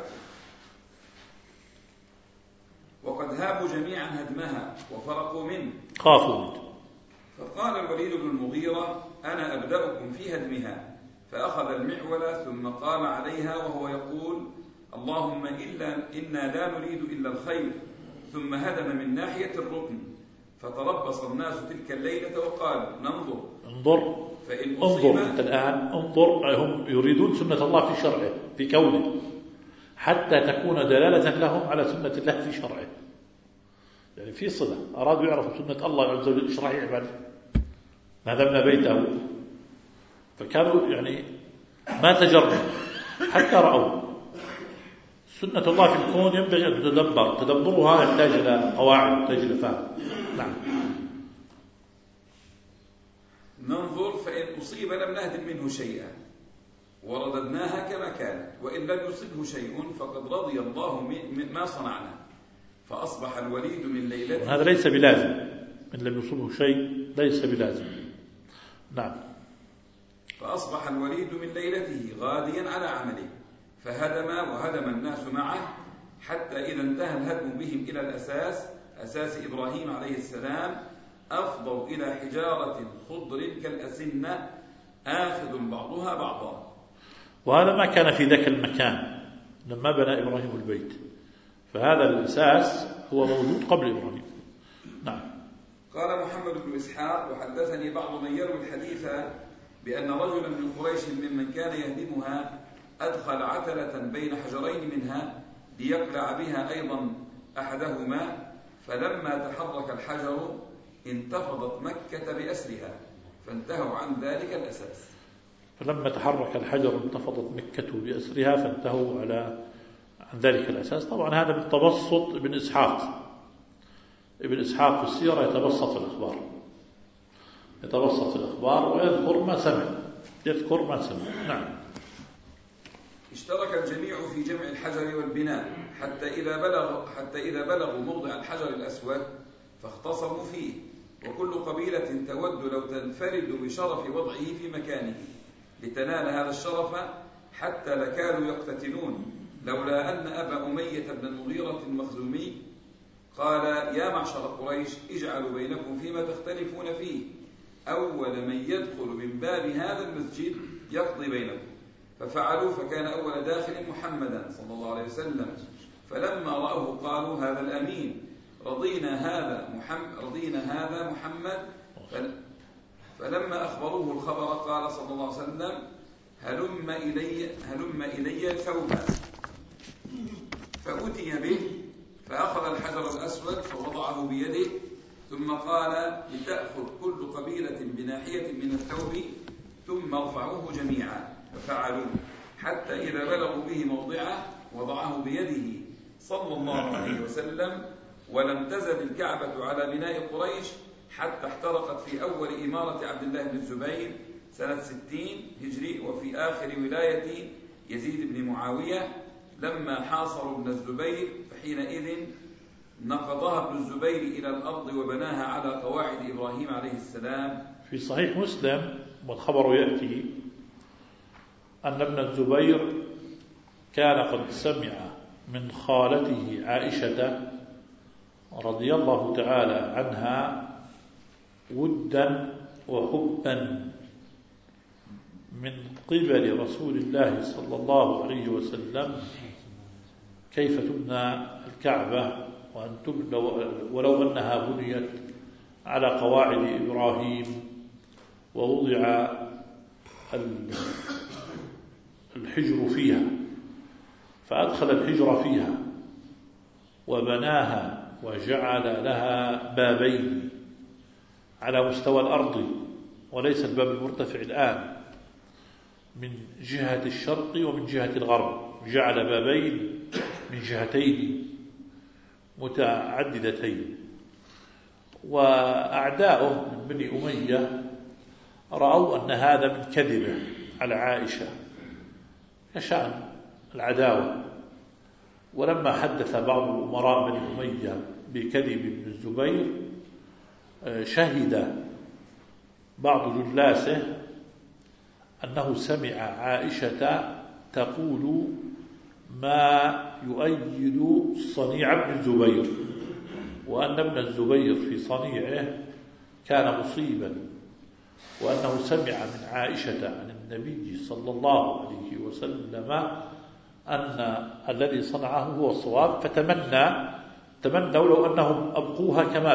وقد هابوا جميعا هدمها وفرقوا منه،
خافوا.
فقال الوليد بن المغيرة: أنا أبدأكم في هدمها. فأخذ المعول ثم قام عليها وهو يقول: اللهم إنا لا نريد إلا الخير. ثم هدم من ناحية الركن، فتربص الناس تلك الليلة وقالوا:
انظر أنت الآن انظر، هم يريدون سنة الله في شرعه في كونه، حتى تكون دلالة لهم على سنة الله في شرعه. يعني في صلة، أرادوا يعرفوا سنة الله عز وجل إيش راح يعمل، ما هدمنا بيته. فكانوا يعني ما تجربوا حتى رأوا سنة الله في الكون، ينبغي أن تدبرها يحتاج إلى قواعد، يحتاج إلى فهم. نعم.
ننظر فإن أصيب لم نهدم منه شيئا ورددناها كما كانت، وإن لم يصبه شيء فقد رضي الله ما صنعنا. فأصبح الوليد من ليلته،
هذا ليس بلازم، إن لم يصبه شيء ليس بلازم. نعم.
فأصبح الوليد من ليلته غاديا على عمله، وهدم الناس معه، حتى إذا انتهى الهدم بهم إلى الأساس، أساس إبراهيم عليه السلام، أفضوا إلى حجارة خضر كالأسنة آخذ بعضها بعضا.
وهذا ما كان في ذاك المكان لما بنى إبراهيم البيت، فهذا الأساس هو موجود قبل إبراهيم. نعم.
قال محمد بن إسحاق: وحدثني بعض من يروي الحديث بأن رجلا من قريش ممن كان يهدمها أدخل عتلة بين حجرين منها ليقلع بها أيضا أحدهما، فلما تحرك الحجر انتفضت مكة بأسرها، فانتهوا عن ذلك الأساس.
فلما تحرك الحجر انتفضت مكة بأسرها فانتهوا عن ذلك الأساس. طبعا هذا بالتبسط ابن إسحاق في السيرة يتبسط الأخبار ويذكر ما سمع. نعم.
اشترك الجميع في جمع الحجر والبناء حتى إذا بلغوا موضع الحجر الأسود فاختصموا فيه، وكل قبيلة تود لو تنفرد بشرف وضعه في مكانه لتنال هذا الشرف، حتى لكانوا يقتتلون، لولا أن أبا أمية بن المغيرة المخزومي قال: يا معشر قريش، اجعلوا بينكم فيما تختلفون فيه، أول من يدخل من باب هذا المسجد يقضي بينكم. ففعلوا، فكان أول داخل محمدا صلى الله عليه وسلم، فلما رأوه قالوا: هذا الأمين، رضينا هذا محمد. فلما أخبروه الخبر قال صلى الله عليه وسلم: هلم إلي ثوبا. فأتي به، فأخذ الحجر الأسود فوضعه بيده، ثم قال: لتأخذ كل قبيلة بناحية من الثوب ثم ارفعوه جميعا. ففعلوا، حتى إذا بلغوا به موضعه وضعه بيده صلى الله عليه وسلم. ولم تزل الكعبة على بناء قريش حتى احترقت في أول إمارة عبد الله بن الزبير سنة 60 هجري، وفي آخر ولاية يزيد بن معاوية لما حاصروا ابن الزبير، فحينئذ نقضها ابن الزبير إلى الأرض وبناها على قواعد إبراهيم عليه السلام.
في صحيح مسلم والخبر يأتي أن ابن الزبير كان قد سمع من خالته عائشة رضي الله تعالى عنها ودا وحبا من قبل رسول الله صلى الله عليه وسلم كيف تبنى الكعبة، وأن تبنى ولو أنها بنيت على قواعد إبراهيم ووضع الحجر فيها، فأدخل الحجر فيها وبناها وجعل لها بابين على مستوى الأرض، وليس الباب المرتفع الآن، من جهة الشرق ومن جهة الغرب، جعل بابين من جهتين متعددتين. وأعداؤه من بني أمية رأوا أن هذا من كذبه على عائشة كشأن العداوة. ولما حدث بعض الأمراء بني أمية بكذب ابن الزبير شهد بعض جلاسه أنه سمع عائشة تقول ما يؤيد صنيع ابن الزبير، وأن ابن الزبير في صنيعه كان مصيبا، وأنه سمع من عائشة عن النبي صلى الله عليه وسلم أن الذي صنعه هو الصواب، تمنوا لو أنهم أبقوها كما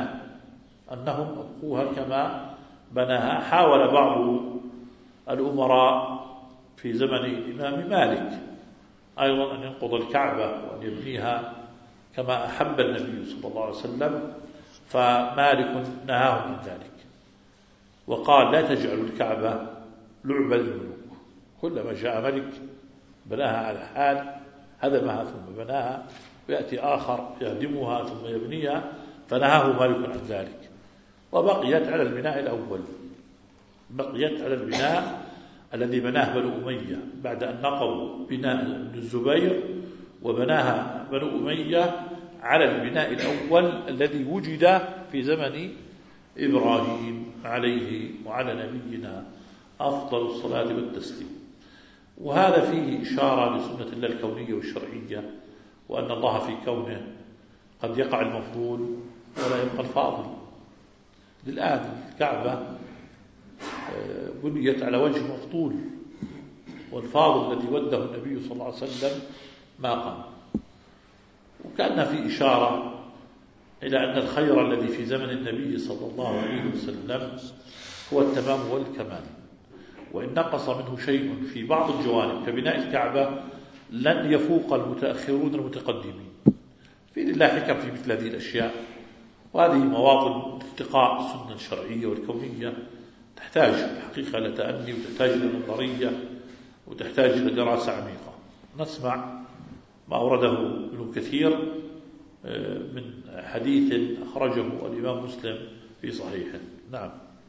بناها. حاول بعض الأمراء في زمن الإمام مالك أيضا أن ينقض الكعبة وأن يبنيها كما أحب النبي صلى الله عليه وسلم، فمالك نهاهم من ذلك وقال لا تجعلوا الكعبة لعبة للملوك، كلما جاء ملك بناها على حال هدمها ثم بناها، ويأتي آخر يهدمها ثم يبنيها، فنهاه مالك عن ذلك. وبقيت على البناء الأول، بقيت على البناء الذي بناه بنو أمية بعد أن نقضوا بناء ابن الزبير، وبناها بنو أمية على البناء الأول الذي وجد في زمن إبراهيم عليه وعلى نبينا أفضل الصلاة والتسليم. وهذا فيه إشارة لسنة الله الكونية والشرعية، وأن الله في كونه قد يقع المفضول ولا يبقى الفاضل. للآن الكعبة بنيت على وجه مفضول، والفاضل الذي وده النبي صلى الله عليه وسلم ما قام. وكان في إشارة إلى أن الخير الذي في زمن النبي صلى الله عليه وسلم هو التمام والكمال، وإن نقص منه شيء في بعض الجوانب كبناء الكعبة لن يفوق المتأخرون المتقدمين. في لله حكم في مثل هذه الأشياء، وهذه مواطن التقاء السنة الشرعية والكونية تحتاج حقيقة إلى تأني، وتحتاج إلى نظرية، وتحتاج إلى دراسة عميقة. نسمع ما أورده ابن كثير من حديث أخرجه الإمام مسلم في صحيحه. نعم.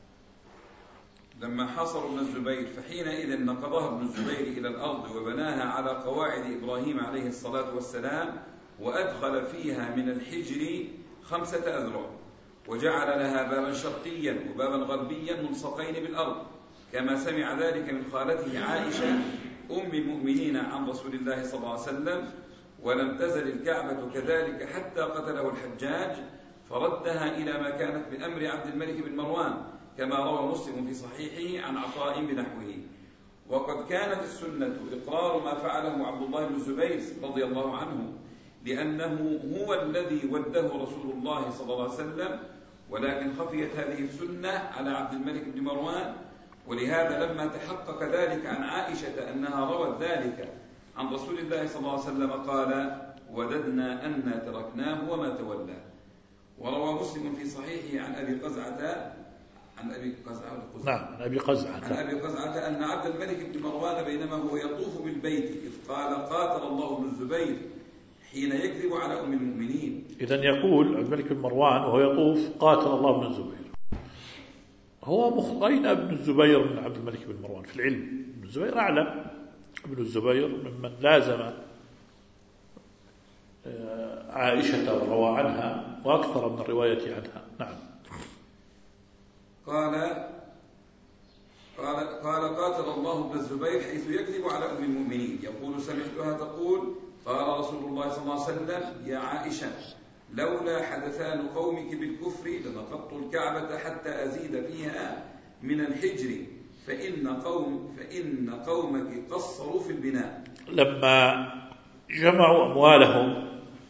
لما حاصروا ابن الزبير فحينئذ نقضها ابن الزبير إلى الأرض وبناها على قواعد إبراهيم عليه الصلاة والسلام، وأدخل فيها من الحجر 5 أذرع، وجعل لها بابا شرقيا وبابا غربيا ملصقين بالأرض، كما سمع ذلك من خالته عائشة أم المؤمنين عن رسول الله صلى الله عليه وسلم. ولم تزل الكعبة كذلك حتى قتله الحجاج فردها إلى ما كانت بأمر عبد الملك بن مروان، كما روى مسلم في صحيحه عن عطاء بنحوه. وقد كانت السنة إقرار ما فعله عبد الله بن الزبير رضي الله عنه، لأنه هو الذي وده رسول الله صلى الله عليه وسلم، ولكن خفيت هذه السنة على عبد الملك بن مروان. ولهذا لما تحقق ذلك عن عائشة أنها روت ذلك عن رسول الله صلى الله عليه وسلم قال وددنا أن تركناه وما تولى. وروى مسلم في صحيحه عن أبي قزعة عن أبي قزعة أن عبد الملك بن مروان بينما هو يطوف بالبيت إذ قال قاتل الله بن الزبير حين يكذب على أم المؤمنين.
إذن يقول عبد الملك بن مروان وهو يطوف قاتل الله بن الزبير. هو أين ابن الزبير من عبد الملك بن مروان في العلم؟ ابن الزبير أعلم، ابن الزبير ممن لازم عائشة وروى عنها وأكثر من الرواية عنها. نعم.
قال قاتل الله ابن الزبير حيث يكذب على أم المؤمنين. يقول سمعتها تقول قال رسول الله صلى الله عليه وسلم يا عائشة لولا حدثان قومك بالكفر لنقضت الكعبة حتى أزيد فيها من الحجر فإن قومك قصروا في البناء.
لما جمعوا أموالهم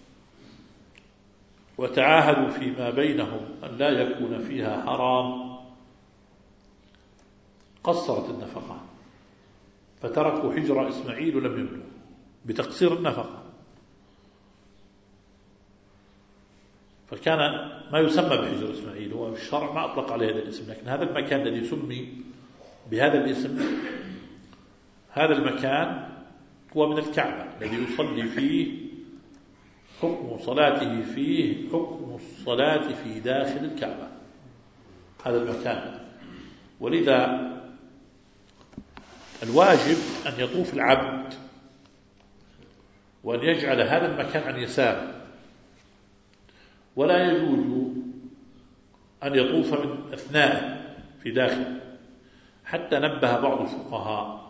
وتعاهدوا فيما بينهم أن لا يكون فيها حرام قصرت النفقة، فتركوا حجر إسماعيل ولم يبنوا بتقصير النفقة. فكان ما يسمى بحجر إسماعيل، هو في الشرع ما أطلق عليه هذا الاسم، لكن هذا المكان الذي سمي بهذا الاسم، هذا المكان هو من الكعبة الذي يصلي فيه، حكم صلاته فيه حكم الصلاة في داخل الكعبة، هذا المكان. ولذا الواجب أن يطوف العبد وأن يجعل هذا المكان عن يساره، ولا يجوز أن يطوف من أثناء في داخل، حتى نبه بعض الفقهاء.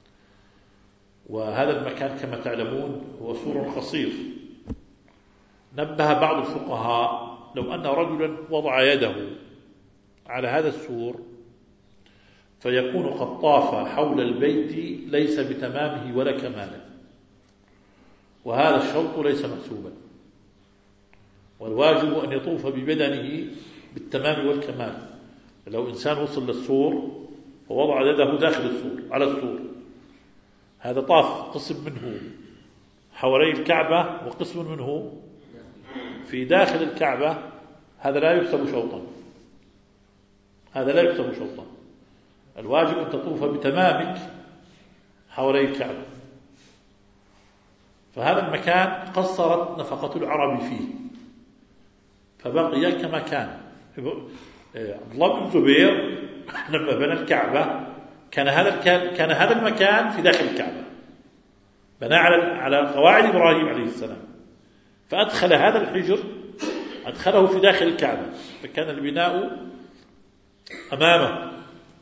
وهذا المكان كما تعلمون هو سور قصير، نبه بعض الفقهاء لو أن رجلا وضع يده على هذا السور فيكون قد طاف حول البيت ليس بتمامه ولا كماله، وهذا الشرط ليس محسوبا، والواجب أن يطوف ببدنه بالتمام والكمال. لو إنسان وصل للسور ووضع يده داخل السور على السور، هذا طاف قسم منه حوالي الكعبة وقسم منه في داخل الكعبة، هذا لا يحسب شوطا، هذا لا يحسب شوطا. الواجب أن تطوف بتمامك حوالي الكعبة. فهذا المكان قصرت نفقة العرب فيه فبقي كما كان. عبد الله بن الزبير لما بنى الكعبة كان هذا المكان في داخل الكعبة، بنى على قواعد إبراهيم عليه السلام، فأدخل هذا الحجر أدخله في داخل الكعبة، فكان البناء أمامه.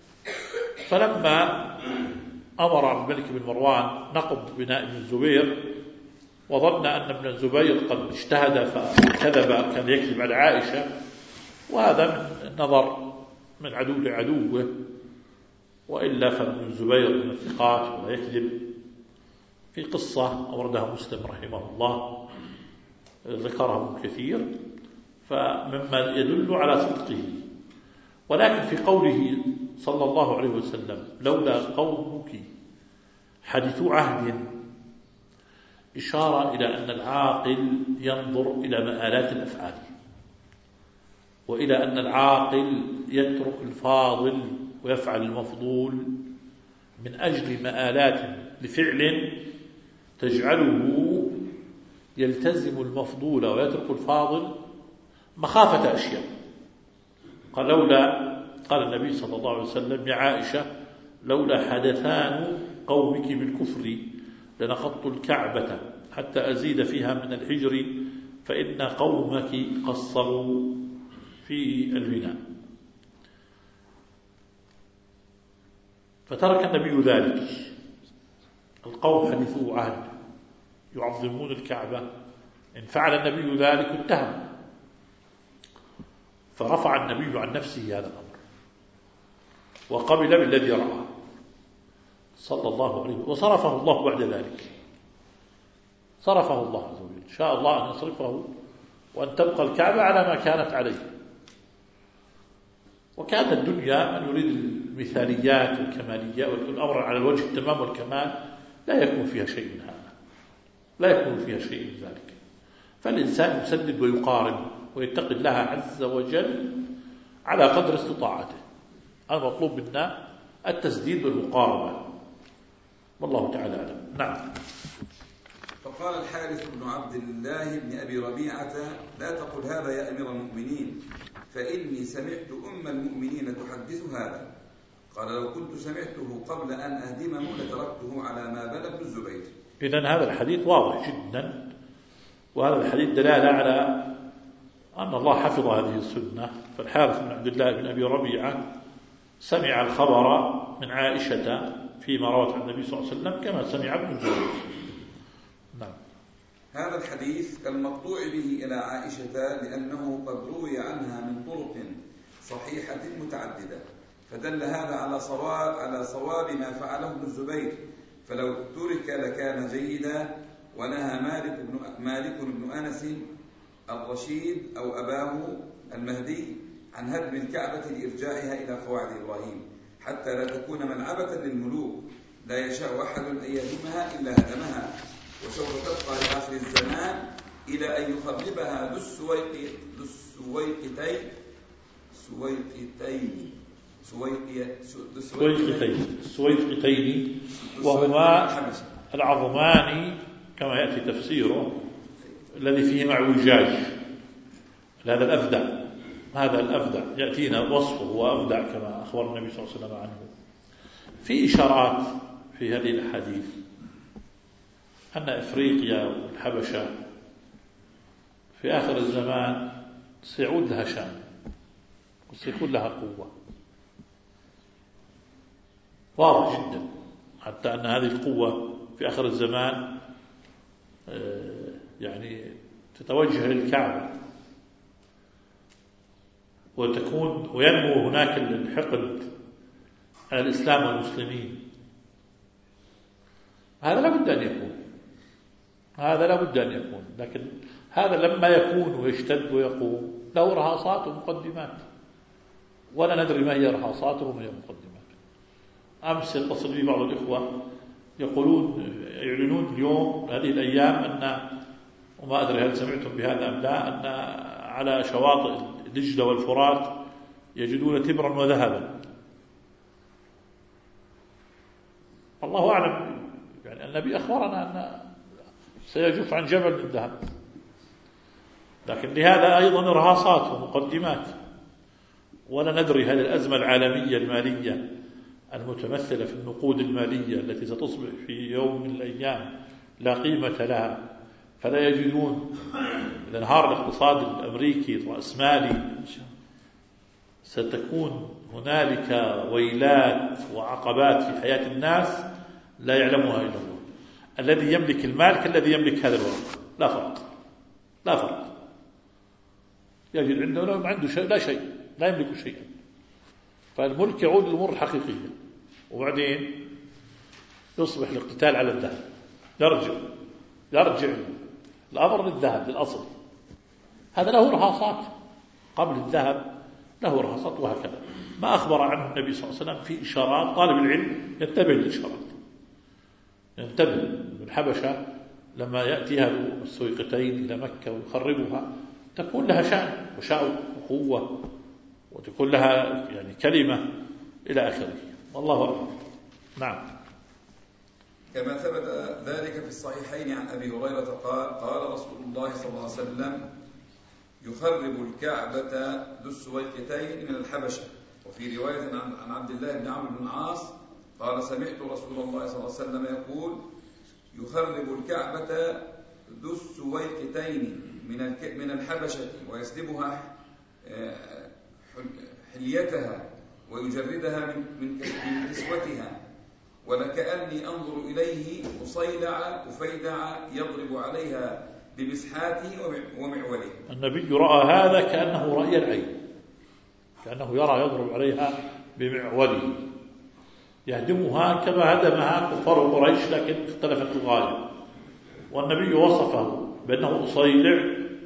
فلما أمر عبد الملك بن مروان نقض بناء ابن الزبير، وظن أن ابن الزبير قد اجتهد فكذب، كان يكذب على عائشة، وهذا من نظر من عدو لعدوه، وإلا فابن الزبير من الثقات ولا يكذب. في قصة أوردها مسلم رحمه الله ذكرها ابن كثير، فمما يدل على صدقه. ولكن في قوله صلى الله عليه وسلم لولا قومك حديث عهد، إشارة إلى أن العاقل ينظر إلى مآلات الأفعال، وإلى أن العاقل يترك الفاضل ويفعل المفضول من أجل مآلات لفعل تجعله يلتزم المفضول ويترك الفاضل مخافة أشياء. قال النبي صلى الله عليه وسلم يا عائشة لولا حدثان قومك بالكفر لنقضت الكعبة حتى أزيد فيها من الحجر فإن قومك قصروا في البناء. فترك النبي ذلك. القوم حديثوا عهد يعظمون الكعبة، إن فعل النبي ذلك اتهم، فرفع النبي عن نفسه هذا الأمر وقبل بالذي رأى صلى الله عليه وسلم، وصرفه الله بعد ذلك، صرفه الله عز وجل، شاء الله أن يصرفه وأن تبقى الكعبة على ما كانت عليه. وكانت الدنيا من يريد المثاليات والكماليات والأمر على الوجه التمام والكمال لا يكون فيها شيء من هذا، لا يكون فيها شيء من ذلك. فالإنسان يسدد ويقارن ويتقي الله عز وجل على قدر استطاعته. المطلوب منا التسديد والمقاربة، والله تعالى أعلم. نعم.
فقال الحارث بن عبد الله بن أبي ربيعة لا تقل هذا يا أمير المؤمنين، فإني سمعت أم المؤمنين تحدث هذا. قال لو كنت سمعته قبل أن أهدمه لتركته على ما بنى ابن الزبير.
إذن هذا الحديث واضح جدا، وهذا الحديث دلالة على أن الله حفظ هذه السنة. فالحارث بن عبد الله بن أبي ربيعة سمع الخبر من عائشة فيما روت عن النبي صلى الله عليه وسلم كما سمع ابن الزبير. نعم.
هذا الحديث كالمقطوع به إلى عائشة لأنه قد روي عنها من طرق صحيحة متعددة، فدل هذا على صواب ما فعله ابن الزبير، فلو ترك لكان جيدا. ونهى مالك بن أنس الرشيد أو أباه المهدي عن هدم الكعبة لإرجاعها إلى قواعد إبراهيم حتى لا تكون ملعبة للملوك لا يشاء أحد أن يهدمها إلا هدمها، وسوف تبقى لآخر الزمان إلى أن يخربها ذو
السويقتين وهما العظمان كما يأتي تفسيره الذي فيه معوجاج، هذا الأفدى هذا الأفدع يأتينا وصفه وأفدع كما أخبر النبي صلى الله عليه وسلم عنه. في إشارات في هذه الأحاديث أن إفريقيا والحبشة في آخر الزمان سيعود لها شأن وسيكون لها قوة واضح جدا، حتى أن هذه القوة في آخر الزمان يعني تتوجه للكعبة وتكون وينمو هناك الحقد على الإسلام والمسلمين. هذا لا بد أن يكون، هذا لا بد أن يكون، لكن هذا لما يكون ويشتد ويقوم له رهاصات ومقدمات، ولا ندري ما هي رهاصاته وما هي مقدمات. أمس اتصل بي بعض الإخوة يعلنون اليوم هذه الأيام أن، وما أدري هل سمعتم بهذا أم لا، أن على شواطئ دجلة والفرات يجدون تمرا وذهبا. الله أعلم، يعني النبي أخبرنا أن سيجف عن جبل من ذهب، لكن لهذا أيضا رهاصات ومقدمات، ولا ندري هذه الأزمة العالمية المالية المتمثلة في النقود المالية التي ستصبح في يوم من الأيام لا قيمة لها، فلا يجدون إذا انهار الاقتصاد الأمريكي الرأسمالي ستكون هنالك ويلات وعقبات في حياة الناس لا يعلمها إلا الله. الذي يملك المال كالذي يملك هذا الورق، لا فرق، لا فرق. يجد عنده شيء لا شيء، لا يملك شيئا. فالملك يعود للأمور الحقيقية، وبعدين يصبح الاقتتال على الذهب، يرجع الأمر للذهب للأصل. هذا له رهاصات قبل الذهب، له رهاصات، وهكذا ما أخبر عنه النبي صلى الله عليه وسلم في إشارات. طالب العلم ينتبه للإشارات، ينتبه. الحبشة لما يأتيها السويقتين إلى مكة ويخربها تكون لها شأن وقوة، وتكون لها يعني كلمة إلى آخره، والله أعلم. نعم.
كما ثبت ذلك في الصحيحين عن أبي هريرة قال رسول الله صلى الله عليه وسلم: يخرب الكعبة ذو السويقتين من الحبشة. وفي رواية عن عبد الله بن عمرو بن العاص قال: سمعت رسول الله صلى الله عليه وسلم يقول: يخرب الكعبة ذو السويقتين من الحبشة ويسلبها حليتها ويجردها من كسوتها، ولكأني أنظر إليه أفيدع يضرب عليها بمسحاته ومعوله.
النبي رأى هذا كأنه رأي العين، كأنه يرى يضرب عليها بمعوله، يهدمها كما هدمها كفار قريش، لكن اختلفت الغاية. والنبي وصفه بأنه أصيلع،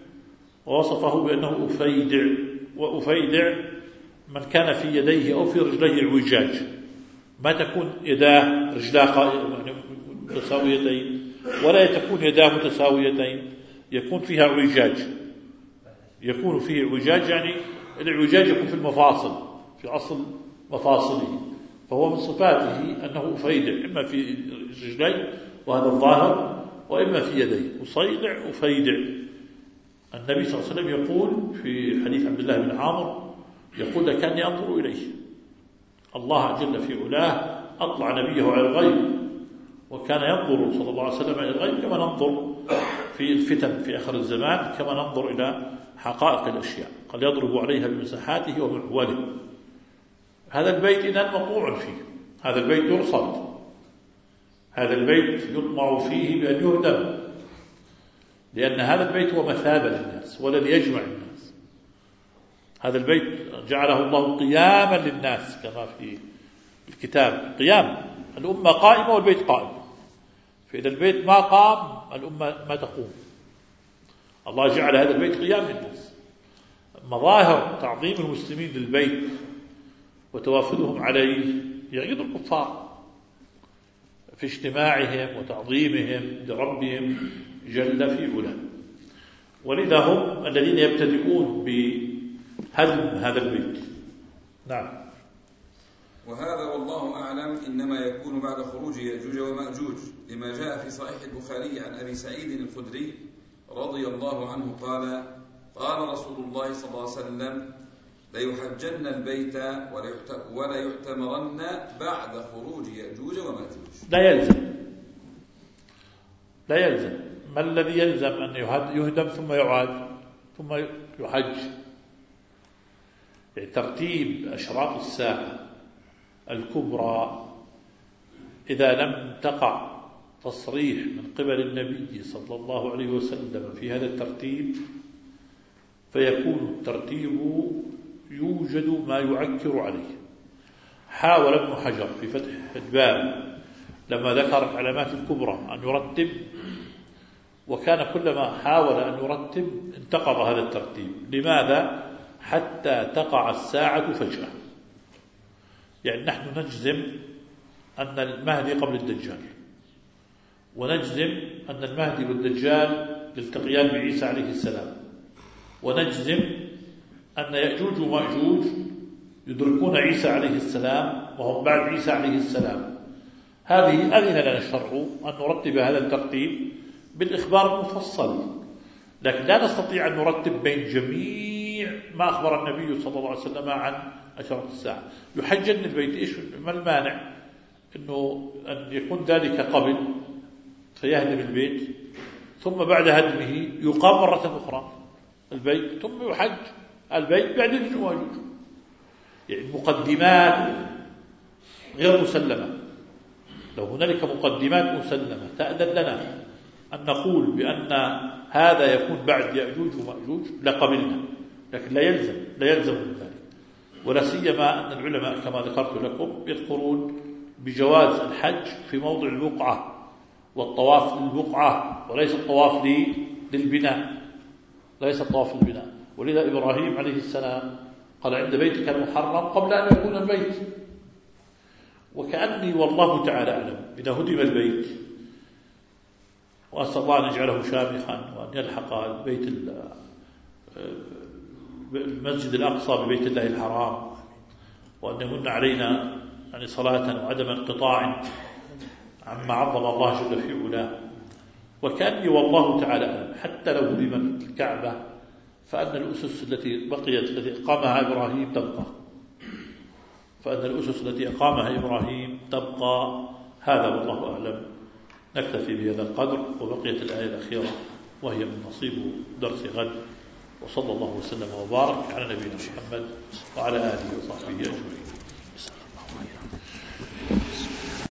ووصفه بأنه أفيدع. وأفيدع من كان في يديه أو في رجليه اعوجاج، ما تكون يداه رجلاه متساويتين، ولا تكون يداه متساويتين، يكون فيها اعوجاج. يكون فيه اعوجاج، يعني الاعوجاج يكون في المفاصل، في أصل مفاصله، فهو من صفاته أنه أفيدع، إما في رجليه وهذا الظاهر، وإما في يديه. أصيلع أفيدع. النبي صلى الله عليه وسلم يقول في حديث عبد الله بن عمرو، يقول: لكني أنظر إليه. الله جل في علاه أطلع نبيه على الغيب، وكان ينظر صلى الله عليه وسلم إلى الغيب كما ننظر في الفتن في آخر الزمان، كما ننظر إلى حقائق الأشياء. قال: يضرب عليها بمساحاته ومعوله. هذا البيت إذن مطموع فيه، هذا البيت يرصد، هذا البيت يطمع فيه بأن يهدم، لأن هذا البيت هو مثابة للناس والذي يجمع الناس. هذا البيت جعله الله قياما للناس كما في الكتاب، قيام الأمة قائمة والبيت قائم، فإذا البيت ما قام الأمة ما تقوم. الله جعل هذا البيت قيام للناس. مظاهر تعظيم المسلمين للبيت وتوافدهم عليه يغيظ الكفار في اجتماعهم وتعظيمهم لربهم جل في علاه، ولذا هم الذين يبتدئون بهدم هذا البيت. نعم.
وهذا والله أعلم إنما يكون بعد خروج يأجوج ومأجوج، لما جاء في صحيح البخاري عن أبي سعيد الخدري رضي الله عنه قال: قال رسول الله صلى الله عليه وسلم: ليحجن البيت ولا يعتمرن بعد خروج يأجوج ومأجوج.
لا يلزم. ما الذي يلزم؟ أن يهدم ثم يعاد ثم يحج. يعني ترتيب أشراط الساعة الكبرى إذا لم تقع تصريح من قبل النبي صلى الله عليه وسلم في هذا الترتيب، فيكون الترتيب يوجد ما يعكر عليه. حاول ابن حجر في فتح الباب لما ذكر العلامات الكبرى أن يرتب، وكان كلما حاول أن يرتب انتقض هذا الترتيب. لماذا؟ حتى تقع الساعة فجأة. يعني نحن نجزم أن المهدي قبل الدجال، ونجزم أن المهدي والدجال يلتقيان بعيسى عليه السلام، ونجزم أن يأجوج ومأجوج يدركون عيسى عليه السلام وهم بعد عيسى عليه السلام. هذه أذن لنا الشرع أن نرتب هذا الترتيب بالإخبار المفصل، لكن لا نستطيع أن نرتب بين جميع ما أخبر النبي صلى الله عليه وسلم عن أشراط الساعة. يحجن البيت، إيش ما المانع أنه أن يكون ذلك قبل فيهدم البيت، ثم بعد هدمه يقام مرة أخرى البيت، ثم يحج البيت بعد الزواج. يعني مقدمات غير مسلمة. لو هنالك مقدمات مسلمة تأذن لنا أن نقول بأن هذا يكون بعد يأجوج ومأجوج لقبلنا، لكن لا يلزم من ذلك. ولا سيما أن العلماء كما ذكرت لكم يذكرون بجواز الحج في موضع البقعة والطواف للبقعة، وليس الطواف للبناء، ليس الطواف للبناء. ولذا إبراهيم عليه السلام قال عند بيتك المحرم قبل أن يكون البيت. وكأني والله تعالى أعلم إذا هدم البيت، وأسأل الله أن يجعله شامخا وأن يلحق المسجد الأقصى ببيت الله الحرام، وأن يمن علينا يعني صلاة وعدم انقطاع عما عظم الله جل في علاه. وكأني والله تعالى أعلم حتى لو هدمت الكعبة فأن الأسس التي بقيت التي أقامها إبراهيم تبقى، تبقى. هذا والله أعلم. نكتفي بهذا القدر، وبقيت الآية الأخيرة وهي من نصيب درس غد. وصلى الله وسلم وبارك على نبينا محمد وعلى آله وصحبه أجمعين.